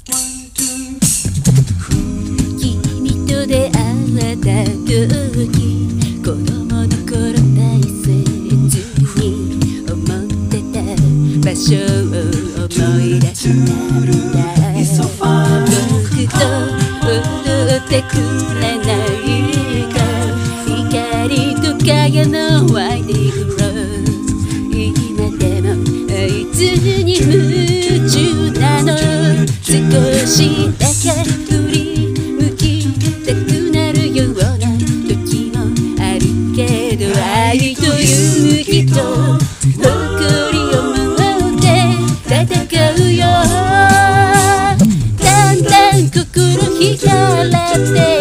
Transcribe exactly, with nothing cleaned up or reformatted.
君と出会った時、子供の頃大切に思ってた場所を思い出したんだ。僕と踊ってくれないか、光と影のワイディングロード。今でもあいつに夢中なの。少しだけ振り向きたくなるような時もあるけど、愛と勇気と誇りを持って戦うよ。だんだん心惹かれて